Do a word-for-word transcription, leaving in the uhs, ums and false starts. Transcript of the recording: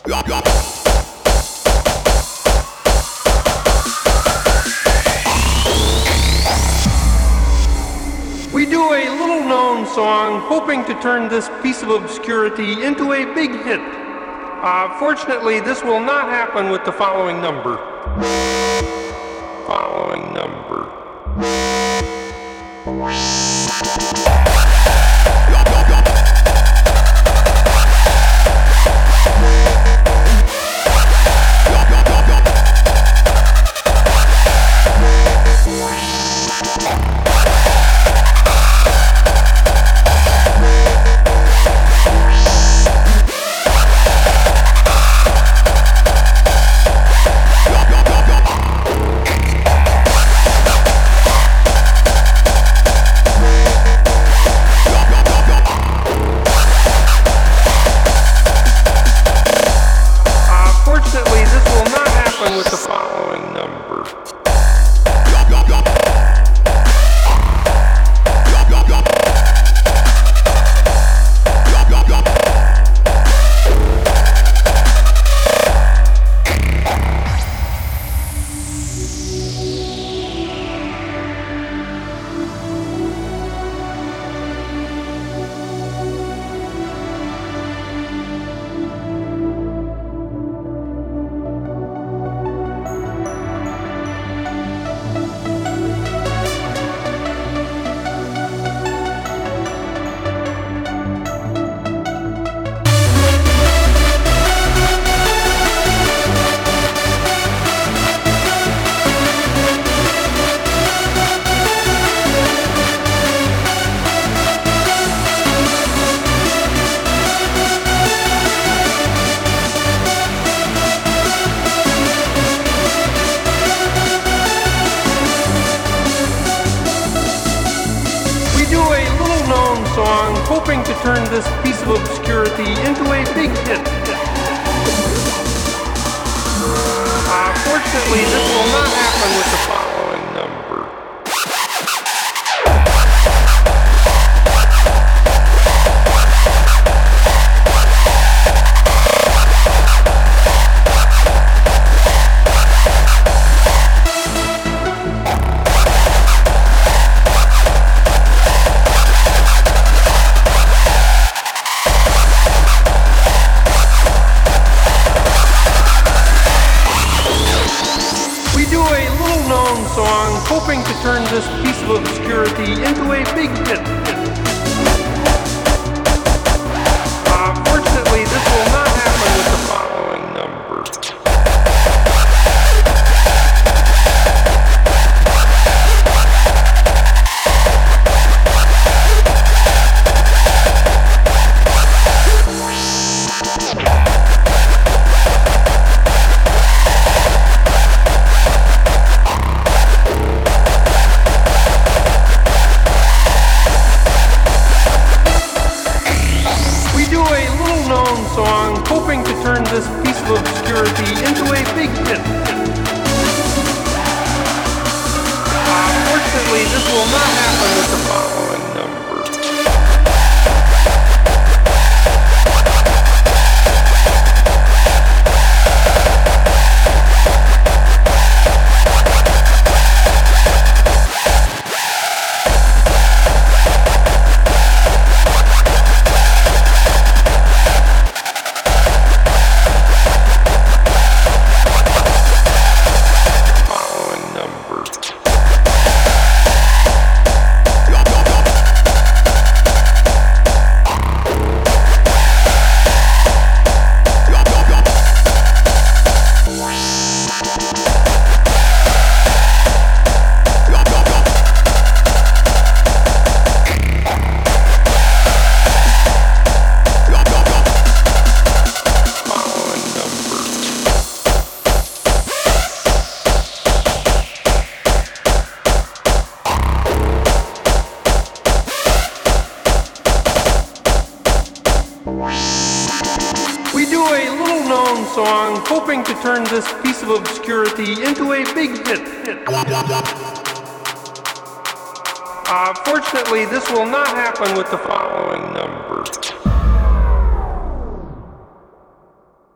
We do a little-known song hoping to turn this piece of obscurity into a big hit. Uh, fortunately, this will not happen with the following number. Following number. With the following number. Song, hoping to turn this piece of obscurity into a big hit. Uh, fortunately, this will not happen with the following number. Song, hoping to turn this piece of obscurity into a big hit. Uh, fortunately, this will not happen with the following number. Song, hoping to turn this piece of obscurity into a big hit. Uh, fortunately, this will not happen with the following number. We do a little-known song hoping to turn this piece of obscurity into a big hit. Uh, fortunately, this will not happen with the following number.